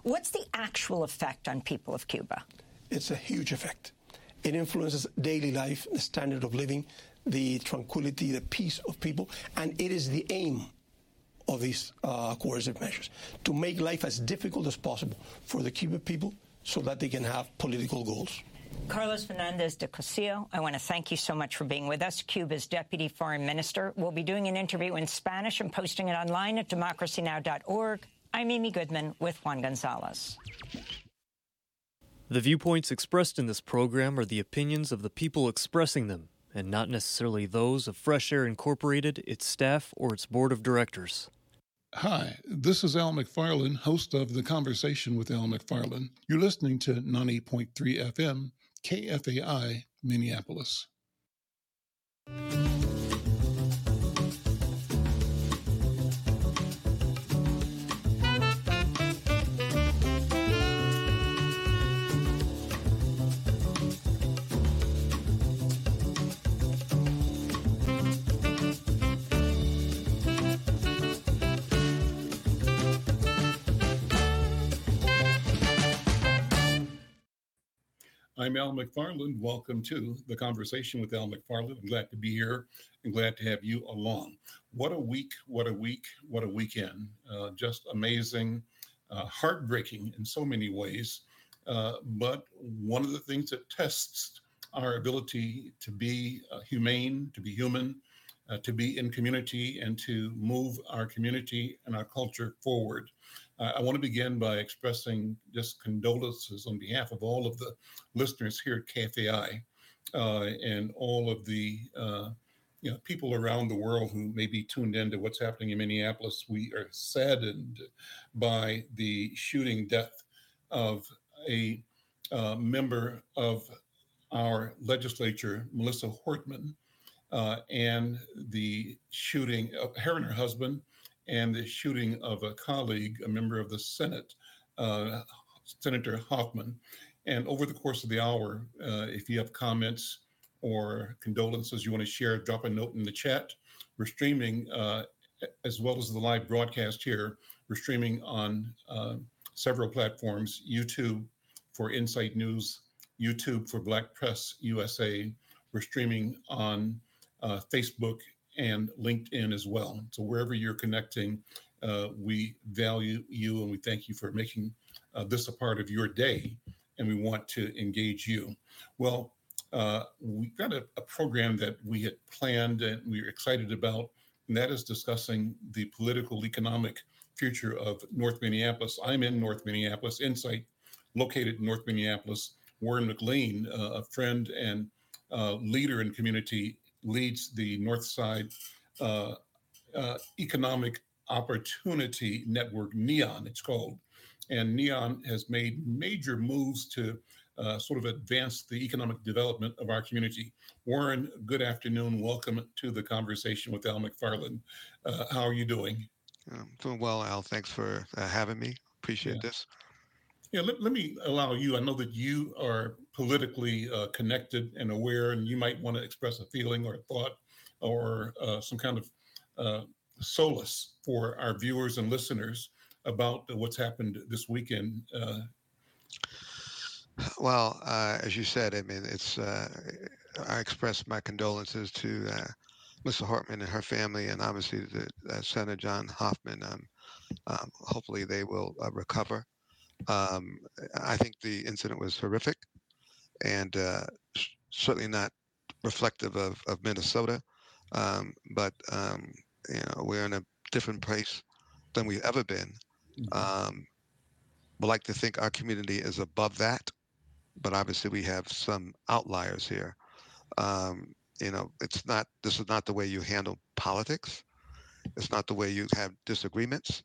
What's the actual effect on people of Cuba? It's a huge effect. It influences daily life, the standard of living, the tranquility, the peace of people, and it is the aim of these coercive measures, to make life as difficult as possible for the Cuban people so that they can have political goals. Carlos Fernandez de Cosio, I want to thank you so much for being with us, Cuba's Deputy Foreign Minister. We'll be doing an interview in Spanish and posting it online at democracynow.org. I'm Amy Goodman with Juan Gonzalez. The viewpoints expressed in this program are the opinions of the people expressing them, and not necessarily those of Fresh Air Incorporated, its staff, or its board of directors. Hi, this is Al McFarland, host of The Conversation with Al McFarland. You're listening to 90.3 FM, KFAI, Minneapolis. I'm Al McFarland. Welcome to The Conversation with Al McFarland. I'm glad to be here and glad to have you along. What a week, what a week, what a weekend. Just amazing, heartbreaking in so many ways. But one of the things that tests our ability to be humane, to be human, to be in community and to move our community and our culture forward. I want to begin by expressing just condolences on behalf of all of the listeners here at KFAI and all of the people around the world who may be tuned into what's happening in Minneapolis. We are saddened by the shooting death of a member of our legislature, Melissa Hortman, and the shooting of her and her husband, and the shooting of a colleague, a member of the Senate, Senator Hoffman. And over the course of the hour, if you have comments or condolences you want to share, drop a note in the chat. We're streaming, as well as the live broadcast here, we're streaming on several platforms: YouTube for Insight News, YouTube for Black Press USA. We're streaming on Facebook and LinkedIn as well. So wherever you're connecting, we value you and we thank you for making this a part of your day, and we want to engage you. Well, we got a program that we had planned and we are excited about, and that is discussing the political, economic future of North Minneapolis. I'm in North Minneapolis, Insight, located in North Minneapolis. Warren McLean, a friend and leader in community, leads the North Side Economic Opportunity Network, NEON, it's called. And NEON has made major moves to sort of advance the economic development of our community. Warren, good afternoon. Welcome to The Conversation with Al McFarland. How are you doing? Doing well, Al. Thanks for having me. Appreciate this. Yeah, let me allow you. I know that you are politically connected and aware, and you might want to express a feeling or a thought or some kind of solace for our viewers and listeners about what's happened this weekend. Well, as you said, I mean, I express my condolences to Mr. Hartman and her family, and obviously Senator John Hoffman. Hopefully they will recover. I think the incident was horrific and certainly not reflective of Minnesota. But we're in a different place than we've ever been. We'd like to think our community is above that, but obviously we have some outliers here. This is not the way you handle politics. It's not the way you have disagreements.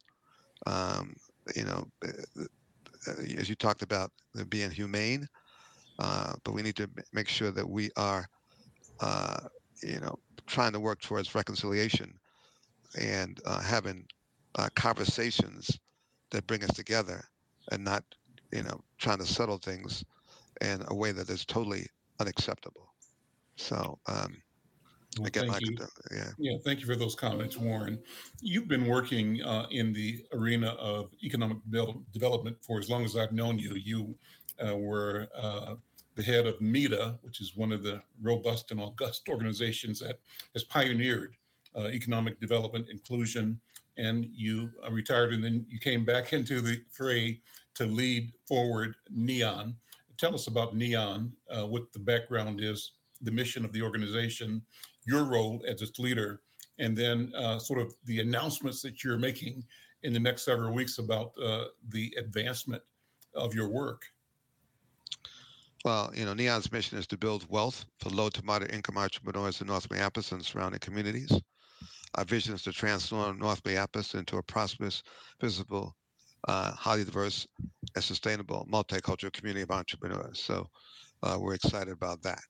As you talked about being humane, but we need to make sure that we are, trying to work towards reconciliation and having conversations that bring us together and not, trying to settle things in a way that is totally unacceptable. So Well, Again, thank you. yeah. Yeah, thank you for those comments, Warren. You've been working in the arena of economic development for as long as I've known you. You were the head of MEDA, which is one of the robust and august organizations that has pioneered economic development inclusion. And you retired, and then you came back into the fray to lead forward NEON. Tell us about NEON, what the background is, the mission of the organization, your role as its leader, and then sort of the announcements that you're making in the next several weeks about the advancement of your work. Well, NEON's mission is to build wealth for low to moderate income entrepreneurs in North Minneapolis and surrounding communities. Our vision is to transform North Minneapolis into a prosperous, visible, highly diverse, and sustainable multicultural community of entrepreneurs. So we're excited about that.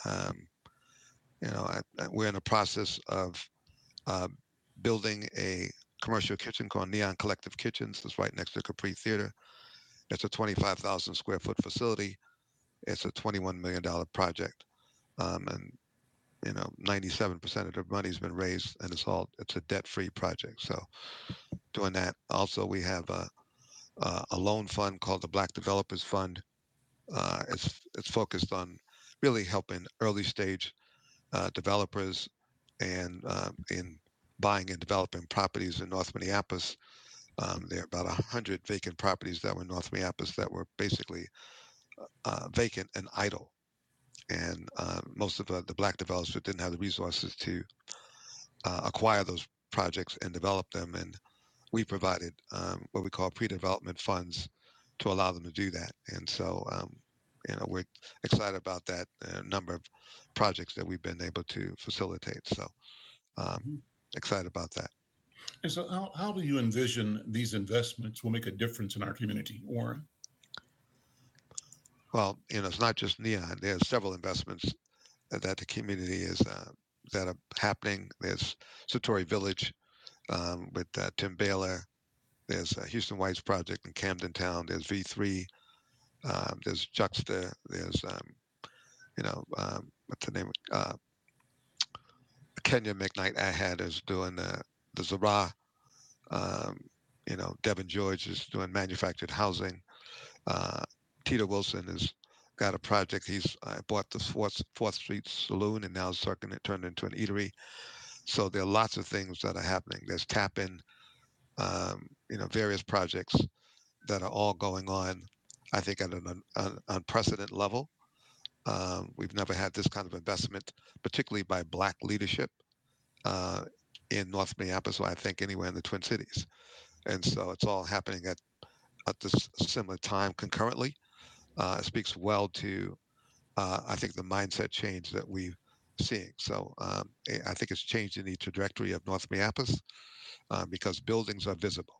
We're in the process of building a commercial kitchen called Neon Collective Kitchens. It's right next to Capri Theater. It's a 25,000 square foot facility. It's a $21 million project. And 97% of the money's been raised, and it's a debt-free project. So doing that. Also, we have a loan fund called the Black Developers Fund. It's focused on really helping early stage developers and in buying and developing properties in North Minneapolis. There are about 100 vacant properties that were in North Minneapolis that were basically vacant and idle. And most of the Black developers didn't have the resources to acquire those projects and develop them. And we provided what we call pre-development funds to allow them to do that. And so, we're excited about that number of projects that we've been able to facilitate. So excited about that. And so how do you envision these investments will make a difference in our community, Warren? Well, it's not just NEON. There's several investments that the community is that are happening. There's Satori Village with Tim Baylor. There's Houston White's project in Camden Town. There's V3. There's Juxta. There's what's the name? Kenya McKnight Ahad is doing the Zara. Devin George is doing manufactured housing. Tito Wilson has got a project. He's bought the 4th Street Saloon and now is turned into an eatery. So there are lots of things that are happening. There's Tap-In, various projects that are all going on, I think, at an unprecedented level. We've never had this kind of investment, particularly by Black leadership in North Minneapolis, or I think anywhere in the Twin Cities. And so it's all happening at this similar time concurrently. It speaks well to, I think, the mindset change that we're seeing. So I think it's changing the trajectory of North Minneapolis because buildings are visible.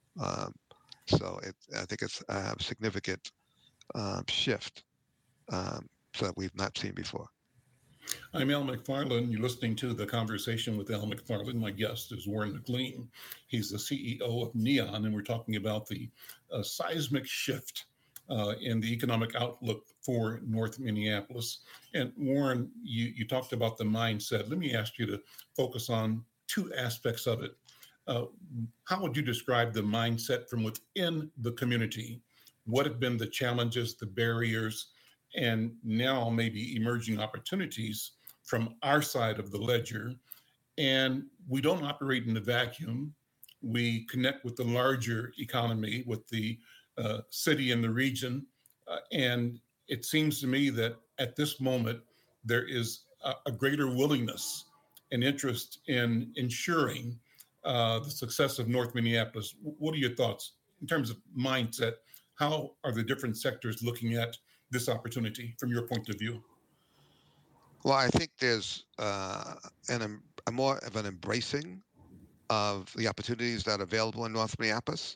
So I think it's a significant shift that we've not seen before. I'm Al McFarland. You're listening to The Conversation with Al McFarland. My guest is Warren McLean. He's the CEO of NEON, and we're talking about the seismic shift in the economic outlook for North Minneapolis. And Warren, you talked about the mindset. Let me ask you to focus on two aspects of it. How would you describe the mindset from within the community? What have been the challenges, the barriers, and now maybe emerging opportunities from our side of the ledger? And we don't operate in a vacuum. We connect with the larger economy, with the city and the region. And it seems to me that at this moment, there is a greater willingness and interest in ensuring the success of North Minneapolis. What are your thoughts in terms of mindset? How are the different sectors looking at this opportunity from your point of view? Well, I think there's a more of an embracing of the opportunities that are available in North Minneapolis.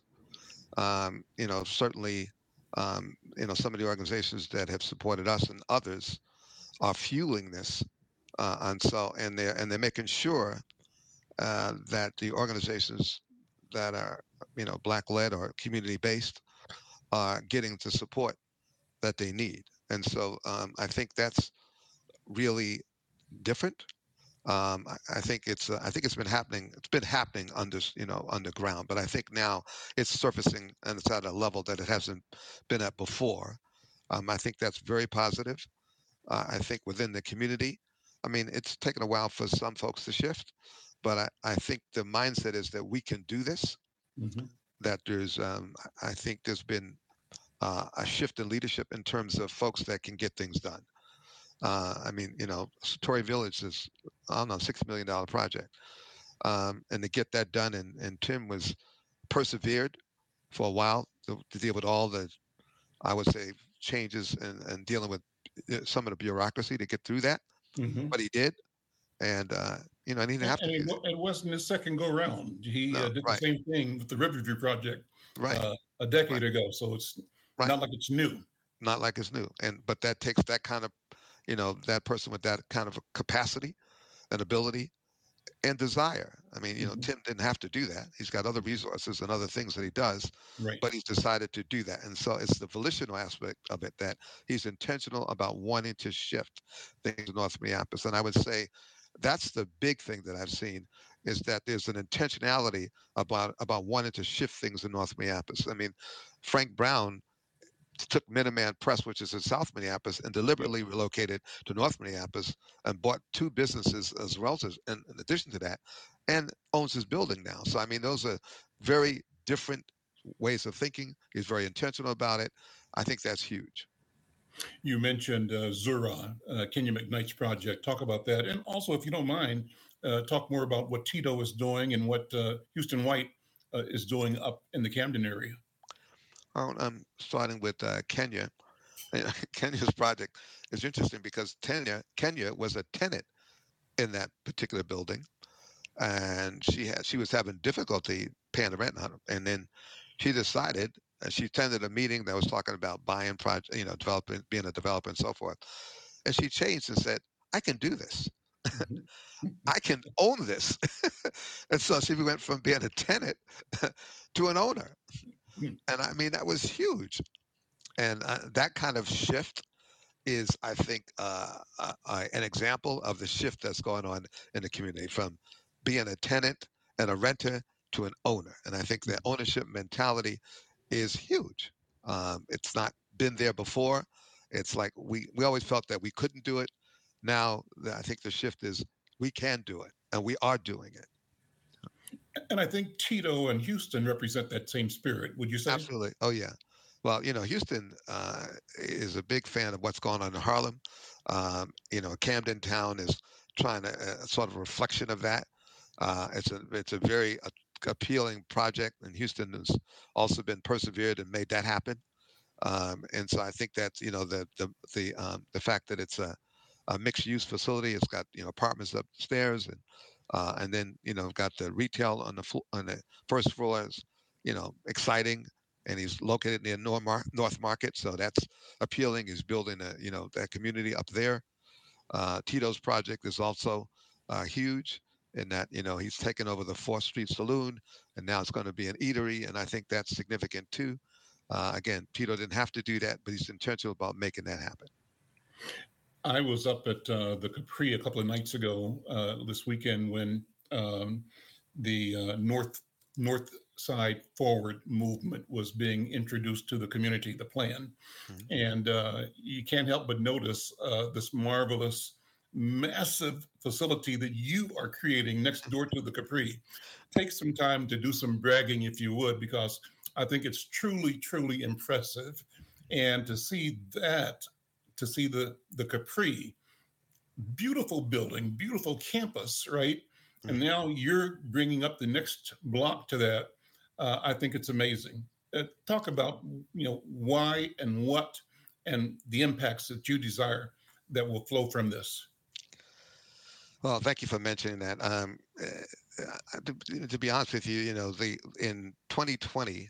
Certainly, some of the organizations that have supported us and others are fueling this, and they're making sure that the organizations that are Black-led or community-based are getting the support that they need. And so I think that's really different I think it's been happening. It's been happening underground, but I think now it's surfacing and it's at a level that it hasn't been at before. I think that's very positive. I think within the community, I mean, it's taken a while for some folks to shift, but I think the mindset is that we can do this. Mhm. That I think there's been a shift in leadership in terms of folks that can get things done. I mean, Satori Village is, I don't know, $6 million project. And to get that done, and Tim was persevered for a while to deal with all the, I would say, changes and dealing with some of the bureaucracy to get through that. Mhm. But he did. And, and he didn't have And to do that. it wasn't his second go round. He No, did the right, same thing with the Riverview project right, a decade right, ago. So it's right. not like it's new. Not like it's new. But that takes that kind of, that person with that kind of a capacity and ability and desire. I mean, Mhm. Tim didn't have to do that. He's got other resources and other things that he does, Right. but he's decided to do that. And so it's the volitional aspect of it that he's intentional about wanting to shift things in North Minneapolis. And I would say that's the big thing that I've seen is that there's an intentionality about wanting to shift things in North Minneapolis. I mean, Frank Brown took Minuteman Press, which is in South Minneapolis, and Yep. deliberately relocated to North Minneapolis and bought two businesses as well as in addition to that, and owns his building now. So I mean, those are very different ways of thinking. He's very intentional about it. I think that's huge. You mentioned Zura, Kenya McKnight's project. Talk about that. And also, if you don't mind, talk more about what Tito is doing and what Houston White is doing up in the Camden area. I'm starting with Kenya. Kenya's project is interesting because Kenya was a tenant in that particular building, and she was having difficulty paying the rent on it. And then she decided she attended a meeting that was talking about buying project, developing, being a developer, and so forth. And she changed and said, "I can do this. Mhm. I can own this." And so she went from being a tenant to an owner. And I mean, that was huge. And that kind of shift is, I think, an example of the shift that's going on in the community from being a tenant and a renter to an owner. And I think that ownership mentality is huge. It's not been there before. It's like we always felt that we couldn't do it. Now, I think the shift is we can do it, and we are doing it. And I think Tito and Houston represent that same spirit. Would you say? Absolutely. Oh, yeah. Well, Houston is a big fan of what's going on in Harlem. Camden Town is trying to sort of a reflection of that. It's a very appealing project, and Houston has also been persevered and made that happen. And so I think that's the fact that it's a mixed use facility. It's got apartments upstairs and then got the retail on on the first floor is exciting, and he's located near North Market, so that's appealing. He's building that community up there. Tito's project is also huge in that he's taken over the 4th Street Saloon, and now it's going to be an eatery, and I think that's significant too. Again, Tito didn't have to do that, but he's intentional about making that happen. I was up at the Capri a couple of nights ago this weekend when the North Side Forward movement was being introduced to the community, the plan. Mhm. And you can't help but notice this marvelous, massive facility that you are creating next door to the Capri. Take some time to do some bragging, if you would, because I think it's truly, truly impressive. And to see the Capri, beautiful building, beautiful campus, right? And Mhm. now you're bringing up the next block to that. I think it's amazing. Talk about why and what and the impacts that you desire that will flow from this. Well, thank you for mentioning that. To be honest with you, in 2020,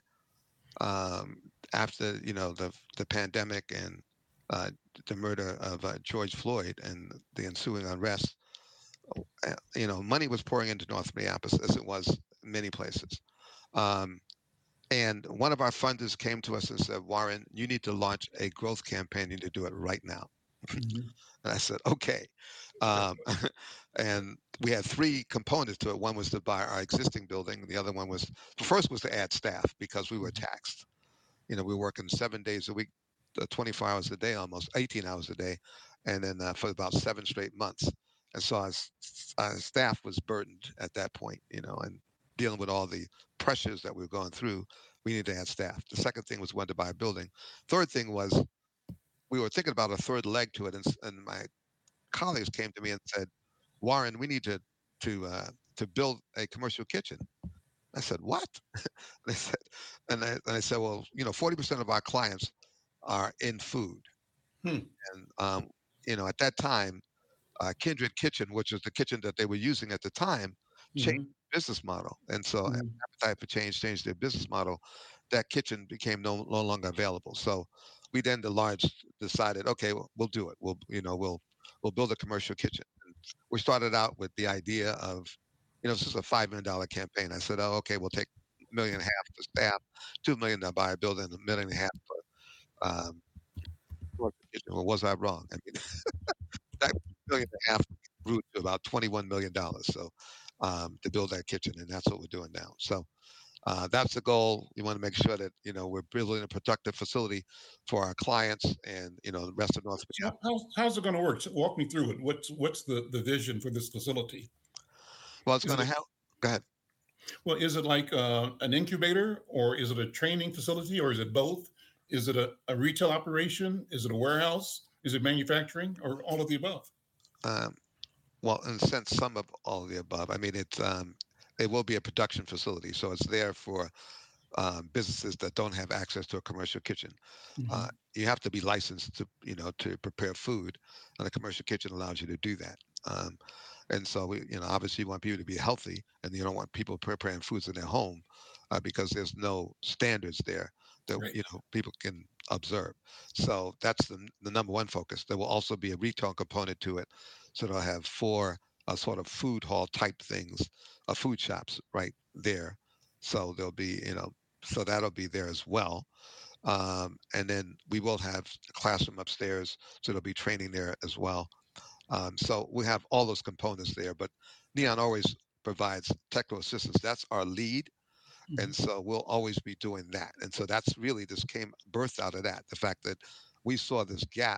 after the pandemic and uh, the murder of George Floyd and the ensuing unrest, money was pouring into North Minneapolis as it was many places. Um, and one of our funders came to us and said, "Warren, you need to launch a growth campaign. You need to do it right now." Mhm. And I said, okay. Um, and we had three components to it. One was to buy our existing building. The other one was, the first was to add staff because we were taxed. We were working 7 days a week, 24 hours a day, almost 18 hours a day, and then for about 7 straight months. And so our staff was burdened at that point, and dealing with all the pressures that we were going through, we needed to add staff. The second thing was when to buy a building. Third thing was we were thinking about a third leg to it, and my colleagues came to me and said, "Warren, we need to build a commercial kitchen." I said, "What?" They said, and I said, "Well, 40% of our clients are in food, Hmm. and at that time, Kindred Kitchen, which was the kitchen that they were using at the time, changed Mhm. the business model, and so Mhm. Appetite for Change changed their business model. That kitchen became no longer available. So we then the large decided, okay, we'll do it. We'll build a commercial kitchen. And we started out with the idea of, this is a $5 million campaign. I said, oh, okay, we'll take $1.5 million for staff, $2 million to buy a building, $1.5 million for commercial kitchen. Well, was I wrong? I mean, that $1.5 million grew to about $21 million. So to build that kitchen, and that's what we're doing now. So that's the goal. We want to make sure that we're building a productive facility for our clients and the rest of North So Minneapolis. how's it going to work? So walk me through it. What's the vision for this facility? Well, it's Is going to it help. Go ahead. well? Is it like an incubator, or is it a training facility, or is it both? Is it a retail operation? Is it a warehouse? Is it manufacturing, or all of the above? Um, well, in a sense, some of all of the above. I mean, it will be a production facility, so it's there for businesses that don't have access to a commercial kitchen. Mhm. You have to be licensed to prepare food, and a commercial kitchen allows you to do that. And so obviously you want people to be healthy, and you don't want people preparing foods in their home because there's no standards there that Right. people can observe. So that's the number one focus. There will also be a retail component to it, so they'll have four sort of food hall type things, food shops right there. So there'll be so that'll be there as well. And then we will have a classroom upstairs, so there'll be training there as well. So we have all those components there, but Neon always provides technical assistance. That's our lead. And Mhm. so we'll always be doing that. And so that's really this came birthed out of that, the fact that we saw this gap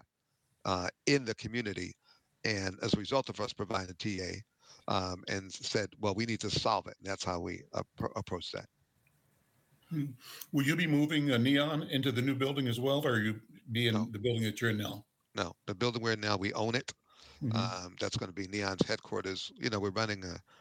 in the community. And as a result of us providing TA, and said, well, we need to solve it. And that's how we approach that. Hmm. Will you be moving a Neon into the new building as well, or you be No, in the building that you're in now? no. The building we're in now, we own it. Mhm. That's going to be Neon's headquarters. We're running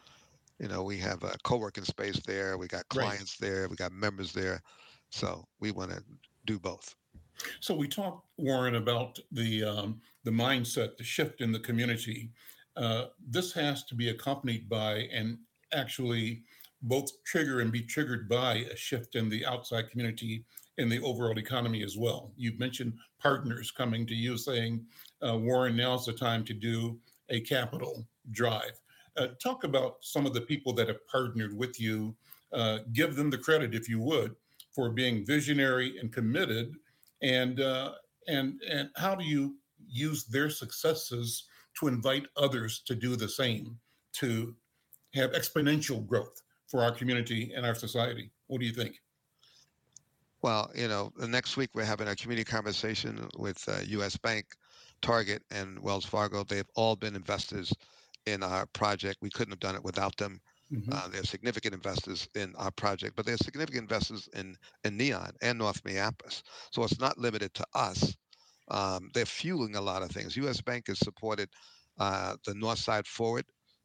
we have a co-working space there. We got Right. clients there. We got members there. So we want to do both. So we talked, Warren, about the mindset, the shift in the community. This has to be accompanied by and actually both trigger and be triggered by a shift in the outside community and the overall economy as well. You've mentioned partners coming to you saying, Warren, now's the time to do a capital drive. Talk about some of the people that have partnered with you. Give them the credit, if you would, for being visionary and committed, and and how do you use their successes to invite others to do the same, to have exponential growth for our community and our society? What do you think? Well, the next week we're having a community conversation with U.S. Bank, Target, and Wells Fargo. They've all been investors in our project. We couldn't have done it without them. Mm-hmm. They're significant investors in our project, but they're significant investors in Neon and North Minneapolis. So it's not limited to us. They're fueling a lot of things. U.S. Bank has supported the North Side Forward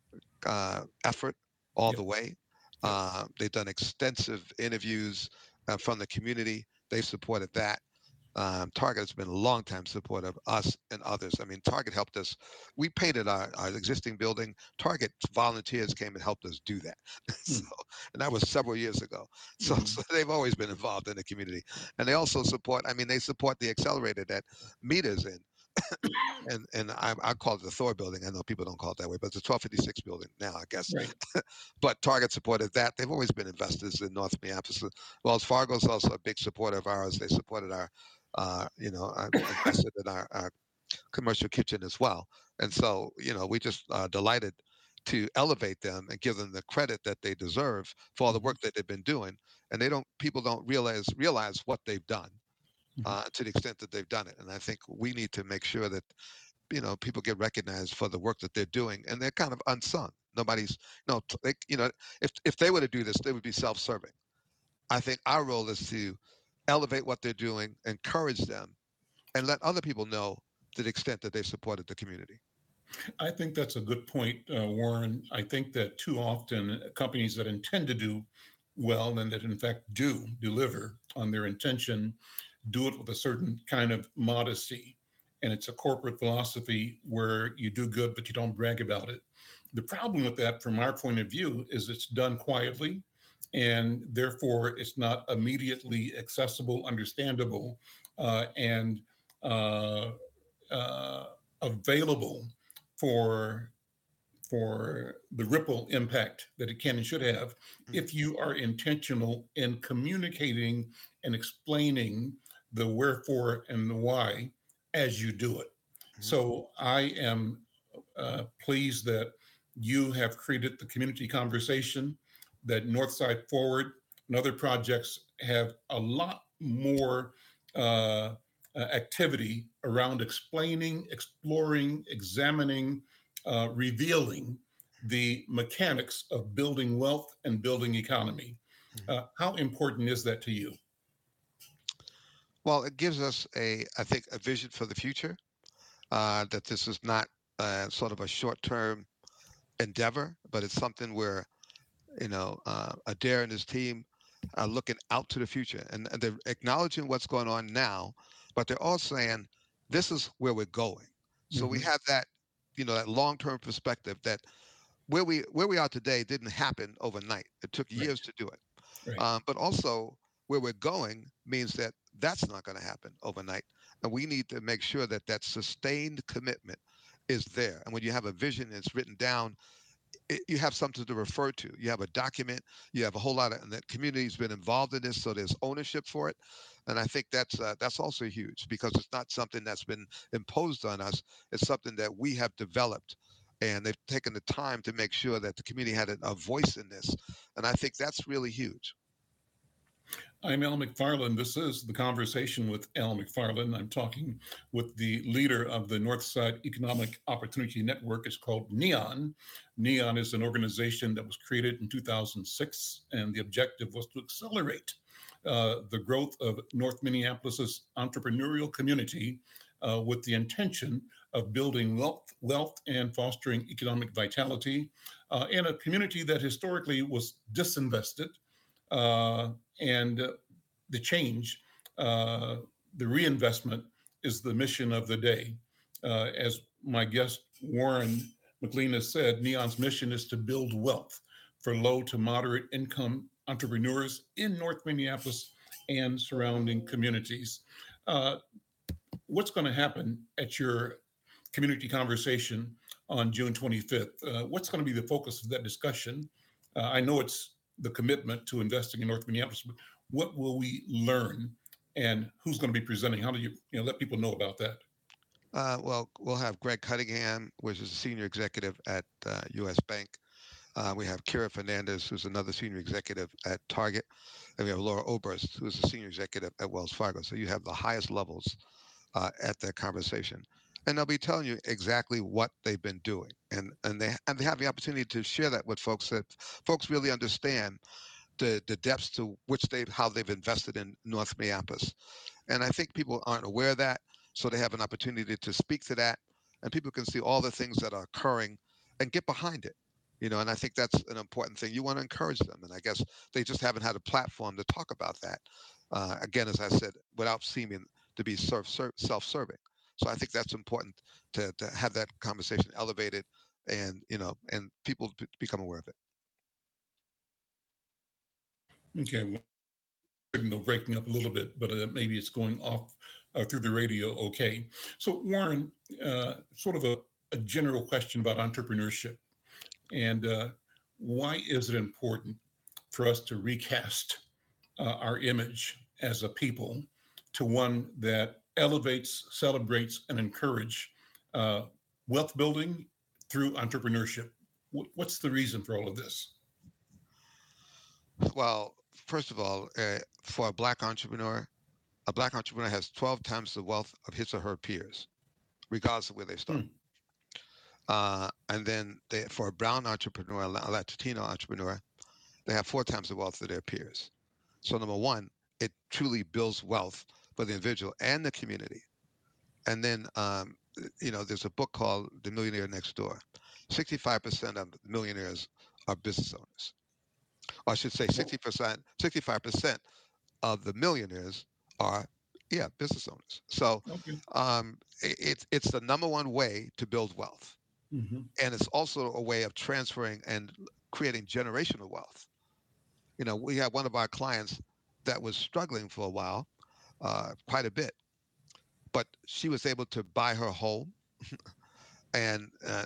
effort all Yep. the way. Yep. They've done extensive interviews from the community. They've supported that. Target has been a long time supporter of us and others. I mean, Target helped us. We painted our existing building. Target volunteers came and helped us do that. So, and that was several years ago. So, Mm-hmm. so they've always been involved in the community. And they also support, I mean, they support the accelerator that Meta's in. And I call it the Thor building. I know people don't call it that way, but it's a 1256 building now, I guess. Right. But Target supported that. They've always been investors in North Minneapolis. Wells Fargo is also a big supporter of ours. They supported our invested in our commercial kitchen as well. And so, we just delighted to elevate them and give them the credit that they deserve for all the work that they've been doing. And people don't realize what they've done to the extent that they've done it. And I think we need to make sure that people get recognized for the work that they're doing, and they're kind of unsung. Nobody's, if they were to do this, they would be self-serving. I think our role is to elevate what they're doing, encourage them, and let other people know to the extent that they've supported the community. I think that's a good point, Warren. I think that too often companies that intend to do well and that in fact do deliver on their intention do it with a certain kind of modesty. And it's a corporate philosophy where you do good, but you don't brag about it. The problem with that, from our point of view, is it's done quietly, and therefore it's not immediately accessible, understandable, and available for the ripple impact that it can and should have if you are intentional in communicating and explaining the wherefore and the why as you do it. So I am pleased that you have created the community conversation, that Northside Forward and other projects have a lot more activity around explaining, exploring, examining, revealing the mechanics of building wealth and building economy. How important is that to you? Well, it gives us I think, a vision for the future, that this is not sort of a short-term endeavor, but it's something where, Adair and his team are looking out to the future, and they're acknowledging what's going on now, but they're also saying, this is where we're going. So we have that, that long-term perspective, that where we are today didn't happen overnight. It took years to do it. Right. But also where we're going means that that's not going to happen overnight. And we need to make sure that that sustained commitment is there. And when you have a vision and it's written down, you have something to refer to. You have a document. You have a whole lot of, and the community's been involved in this, so there's ownership for it. And I think that's also huge, because it's not something that's been imposed on us. It's something that we have developed, and they've taken the time to make sure that the community had a voice in this. And I think that's really huge. I'm Al McFarland. This is The Conversation with Al McFarland. I'm talking with the leader of the Northside Economic Opportunity Network. It's called NEON. NEON is an organization that was created in 2006, and the objective was to accelerate the growth of North Minneapolis's entrepreneurial community with the intention of building wealth and fostering economic vitality in a community that historically was disinvested. And the change, the reinvestment is the mission of the day. As my guest, Warren McLean, has said, NEON's mission is to build wealth for low to moderate income entrepreneurs in North Minneapolis and surrounding communities. What's going to happen at your community conversation on June 25th? What's going to be the focus of that discussion? I know it's the commitment to investing in North Minneapolis, but what will we learn, and who's going to be presenting? How do you let people know about that? Well, we'll have Greg Cunningham, which is a senior executive at U.S. Bank. We have Kira Fernandez, who's another senior executive at Target. And we have Laura Oberst, who's a senior executive at Wells Fargo. So you have the highest levels at that conversation. And they'll be telling you exactly what they've been doing. And they have the opportunity to share that with folks, that folks really understand the depths to which how they've invested in North Minneapolis. And I think people aren't aware of that, so they have an opportunity to speak to that, and people can see all the things that are occurring and get behind it. And I think that's an important thing. You want to encourage them, and I guess they just haven't had a platform to talk about that. Again, as I said, without seeming to be self-serving. So I think that's important to have that conversation elevated, and people become aware of it. Okay, signal breaking up a little bit, but maybe it's going off through the radio. Okay, so Warren, sort of a general question about entrepreneurship, and why is it important for us to recast our image as a people to one that elevates, celebrates, and encourage wealth building through entrepreneurship. What's the reason for all of this? Well, first of all, for a black entrepreneur has 12 times the wealth of his or her peers, regardless of where they start. And then for a brown entrepreneur, a Latino entrepreneur, they have 4 times the wealth of their peers. So number one, it truly builds wealth for the individual and the community. And then, there's a book called The Millionaire Next Door. 65% of millionaires are business owners. Or I should say 65% of the millionaires are, business owners. So it's the number one way to build wealth. Mm-hmm. And it's also a way of transferring and creating generational wealth. We had one of our clients that was struggling for a while, quite a bit, but she was able to buy her home, and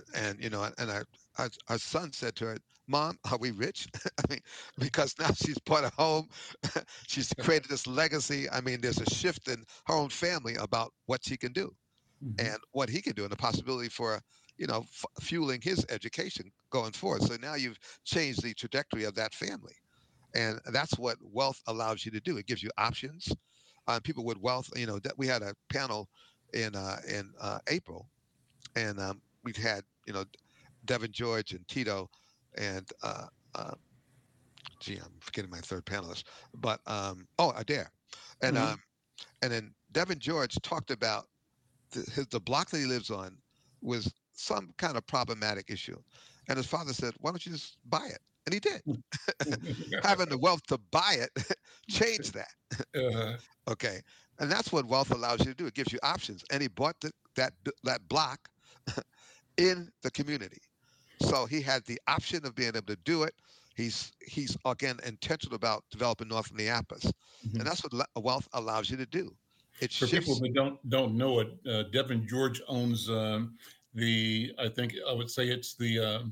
our son said to her, "Mom, are we rich?" I mean, because now she's bought a home, she's created this legacy. I mean, there's a shift in her own family about what she can do, and what he can do, and the possibility for fueling his education going forward. So now you've changed the trajectory of that family. And that's what wealth allows you to do. It gives you options. People with wealth, we had a panel in April, and we had, Devin George and Tito, and I'm forgetting my third panelist, but Adair, and then Devin George talked about the block that he lives on was some kind of problematic issue, and his father said, "Why don't you just buy it?" And he did. Having the wealth to buy it changed that. Okay. And that's what wealth allows you to do. It gives you options. And he bought that block in the community. So he had the option of being able to do it. He's again intentional about developing North Minneapolis. And that's what wealth allows you to do. For people that don't know it, Devin George owns I think I would say it's the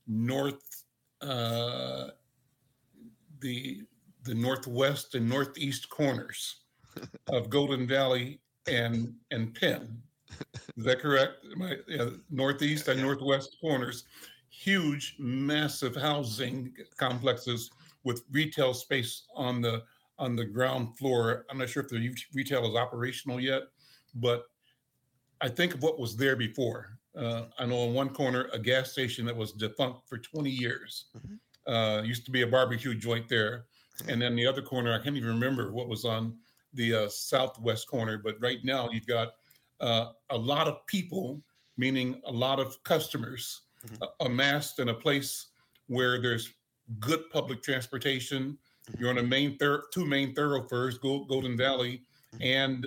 the northwest and northeast corners of Golden Valley and Penn. Is that correct? Northeast and northwest corners, huge, massive housing complexes with retail space on the ground floor. I'm not sure if the retail is operational yet, but I think of what was there before. I know in one corner, a gas station that was defunct for 20 years. Used to be a barbecue joint there. And then the other corner, I can't even remember what was on the southwest corner. But right now, you've got a lot of people, meaning a lot of customers, amassed in a place where there's good public transportation. You're on a two main thoroughfares, Golden Valley and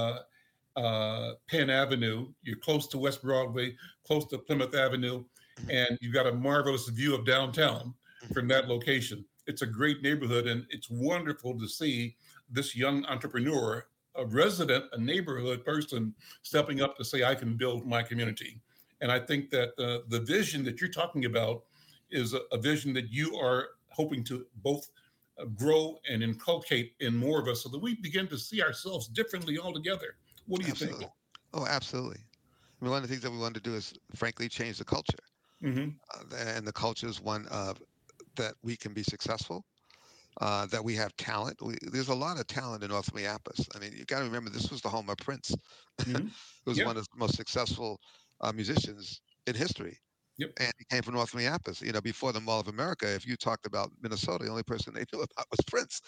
Penn Avenue. You're close to West Broadway, close to Plymouth Avenue, and you've got a marvelous view of downtown from that location. It's a great neighborhood, and it's wonderful to see this young entrepreneur, a neighborhood person, stepping up to say, I can build my community. And I think that the vision that you're talking about is a vision that you are hoping to both grow and inculcate in more of us so that we begin to see ourselves differently altogether. What do you think? Oh, absolutely. I mean, one of the things that we want to do is, frankly, change the culture. And the culture is one that we can be successful, that we have talent. There's a lot of talent in North Minneapolis. I mean, you got to remember, this was the home of Prince, who was one of the most successful musicians in history. And he came from North Minneapolis. Before the Mall of America, if you talked about Minnesota, the only person they knew about was Prince.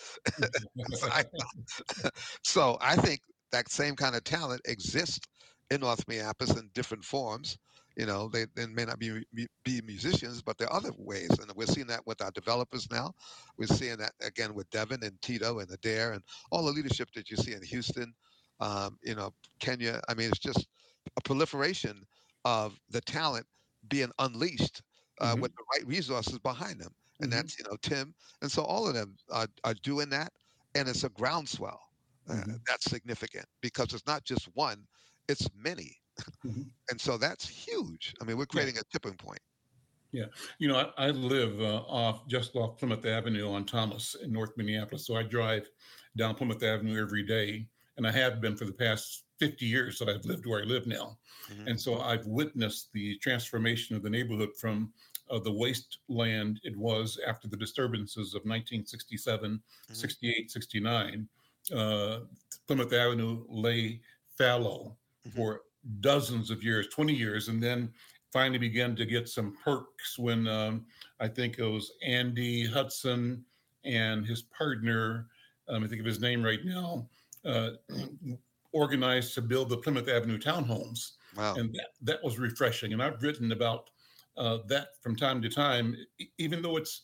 So I think that same kind of talent exists in North Minneapolis in different forms. They may not be musicians, but there are other ways. And we're seeing that with our developers now. We're seeing that, again, with Devin and Tito and Adair and all the leadership that you see in Houston, Kenya. I mean, it's just a proliferation of the talent being unleashed with the right resources behind them. And that's, Tim. And so all of them are doing that. And it's a groundswell. That's significant because it's not just one, it's many. And so that's huge. I mean, we're creating a tipping point. Yeah. I live just off Plymouth Avenue on Thomas in North Minneapolis. So I drive down Plymouth Avenue every day. And I have been for the past 50 years that I've lived where I live now. And so I've witnessed the transformation of the neighborhood from the wasteland it was after the disturbances of 1967, 68, 69. Plymouth Avenue lay fallow for dozens of years, 20 years, and then finally began to get some perks when I think it was Andy Hudson and his partner, I think of his name right now, organized to build the Plymouth Avenue townhomes. Wow. And that was refreshing. And I've written about that from time to time, even though it's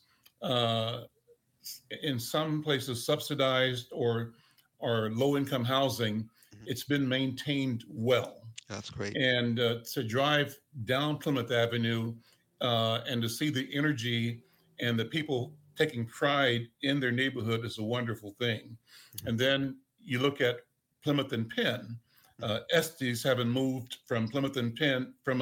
in some places subsidized or low-income housing, it's been maintained well. That's great. And to drive down Plymouth Avenue and to see the energy and the people taking pride in their neighborhood is a wonderful thing. And then you look at Plymouth and Penn. Estes having moved from Plymouth and Penn, from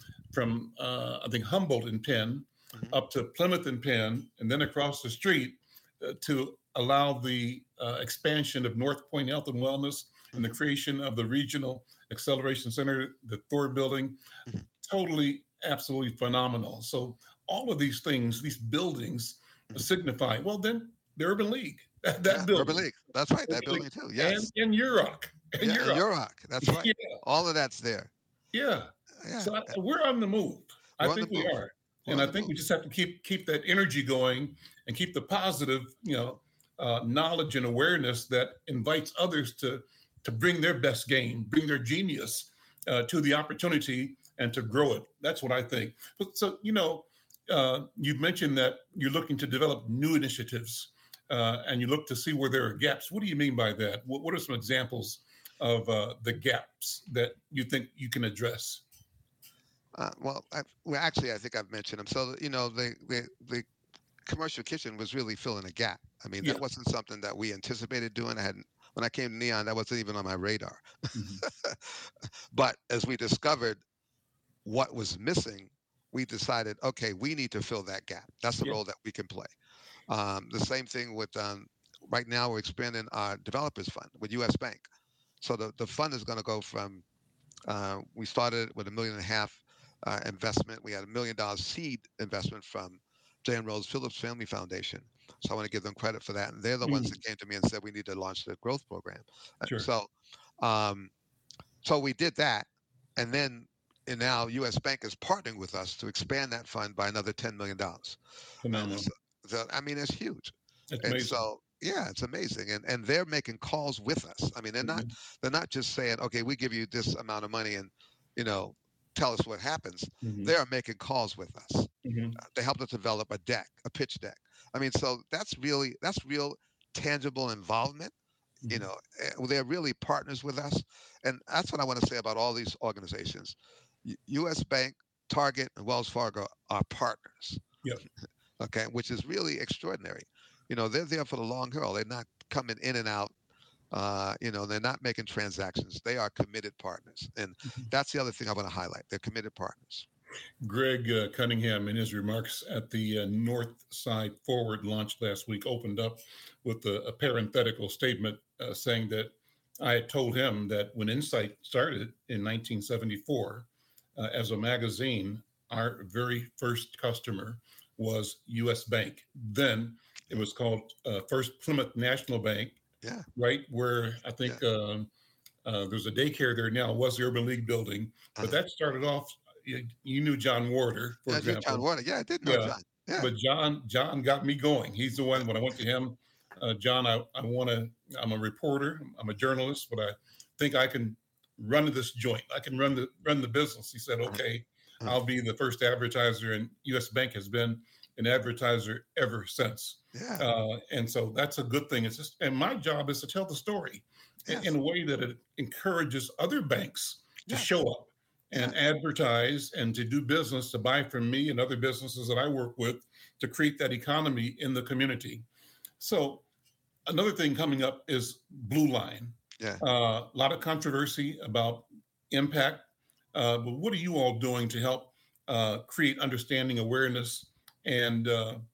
I think Humboldt and Penn, up to Plymouth and Penn, and then across the street to allow the expansion of North Point Health and Wellness and the creation of the Regional Acceleration Center, the Thor building. Totally, absolutely phenomenal. So all of these things, these buildings signify, well, then the Urban League, that building. Urban League. That's right, that building too. Yes. And UROC. And UROC. That's right. Yeah. All of that's there. Yeah. So we're on the move. I think we are. And I think we just have to keep that energy going and keep the positive, knowledge and awareness that invites others to bring their best game, bring their genius to the opportunity and to grow it. That's what I think. But so, you've mentioned that you're looking to develop new initiatives and you look to see where there are gaps. What do you mean by that? What are some examples of the gaps that you think you can address? I think I've mentioned them. So, the commercial kitchen was really filling a gap. I mean, that wasn't something that we anticipated doing. When I came to Neon, that wasn't even on my radar. But as we discovered what was missing, we decided, okay, we need to fill that gap. That's the role that we can play. The same thing with, right now we're expanding our developers fund with US Bank. So the fund is going to go from, we started with $1.5 million investment. We had $1 million seed investment from J. and Rose Phillips Family Foundation. So I want to give them credit for that. And they're the ones that came to me and said we need to launch the growth program. Sure. So we did that. And now US Bank is partnering with us to expand that fund by another $10 million. Phenomenal. So, I mean, it's huge. That's and amazing. So, yeah, it's amazing. And they're making calls with us. I mean, they're not just saying, okay, we give you this amount of money and, tell us what happens. They are making calls with us. They helped us develop a pitch deck. I mean, so that's real tangible involvement. They're really partners with us. And that's what I want to say about all these organizations. US Bank, Target, and Wells Fargo are partners. Yep. Okay, which is really extraordinary. They're there for the long haul. They're not coming in and out. They're not making transactions. They are committed partners. And that's the other thing I want to highlight. They're committed partners. Greg Cunningham, in his remarks at the North Side Forward launch last week, opened up with a parenthetical statement saying that I had told him that when Insight started in 1974 as a magazine, our very first customer was US Bank. Then it was called First Plymouth National Bank. Yeah. Right, where I think there's a daycare there now. It was the Urban League building, but that started off. You knew John Warder, for example. John Warder. Yeah, I did know John. Yeah. But John got me going. He's the one when I went to him. John, I'm a reporter. I'm a journalist, but I think I can run this joint. I can run the business. He said, okay, I'll be the first advertiser, and US Bank has been an advertiser ever since. Yeah. And so that's a good thing. And my job is to tell the story in a way that it encourages other banks to show up and advertise and to do business, to buy from me and other businesses that I work with to create that economy in the community. So another thing coming up is Blue Line. Yeah. A lot of controversy about impact. But what are you all doing to help create understanding, awareness, and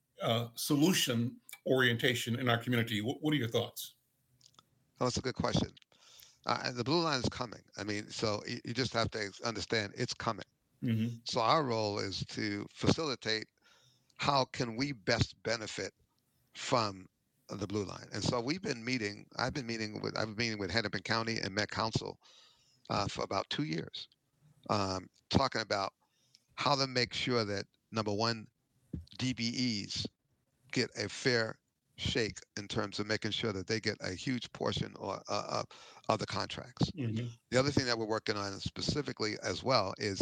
solution orientation in our community? What are your thoughts? Oh, that's a good question. the blue line is coming. I mean, so you just have to understand it's coming. Mm-hmm. So our role is to facilitate how can we best benefit from the blue line. And so I've been meeting with Hennepin County and Met Council for about 2 years, talking about how to make sure that, number one, DBEs get a fair shake in terms of making sure that they get a huge portion of the contracts. Mm-hmm. The other thing that we're working on specifically as well is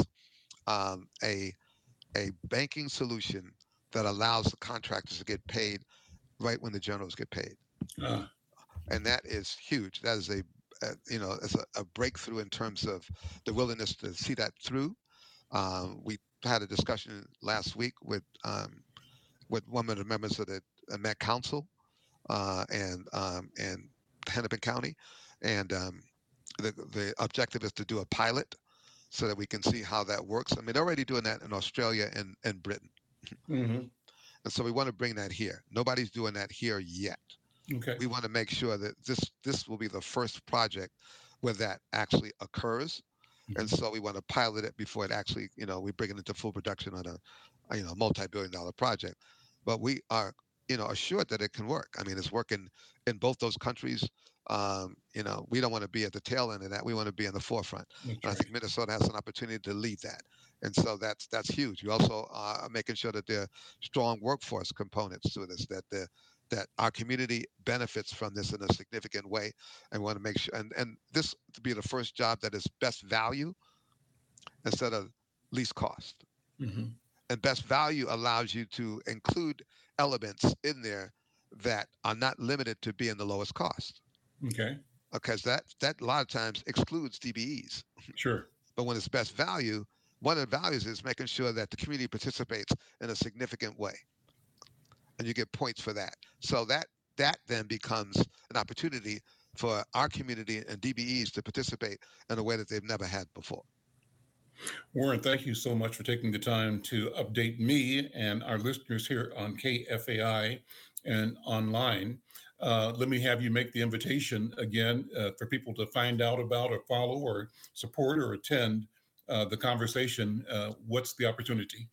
a banking solution that allows the contractors to get paid right when the generals get paid, and that is huge. That is it's a breakthrough in terms of the willingness to see that through. We had a discussion last week with one of the members of the Met Council and Hennepin County, and the objective is to do a pilot so that we can see how that works. I mean, they're already doing that in Australia and Britain. Mm-hmm. And so we want to bring that here. Nobody's doing that here yet. Okay. We want to make sure that this will be the first project where that actually occurs. Mm-hmm. And so we want to pilot it before it actually, we bring it into full production on a multi-billion-dollar project. But we are, assured that it can work. I mean, it's working in both those countries. We don't want to be at the tail end of that. We want to be in the forefront. And I think Minnesota has an opportunity to lead that. And so that's huge. You also are making sure that there are strong workforce components to this, that our community benefits from this in a significant way. And we want to make sure, and this to be the first job that is best value instead of least cost. Mm-hmm. And best value allows you to include elements in there that are not limited to being the lowest cost. Okay. Because that a lot of times excludes DBEs. Sure. But when it's best value, one of the values is making sure that the community participates in a significant way. And you get points for that. So that then becomes an opportunity for our community and DBEs to participate in a way that they've never had before. Warren, thank you so much for taking the time to update me and our listeners here on KFAI and online. Let me have you make the invitation again for people to find out about or follow or support or attend the conversation. What's the opportunity?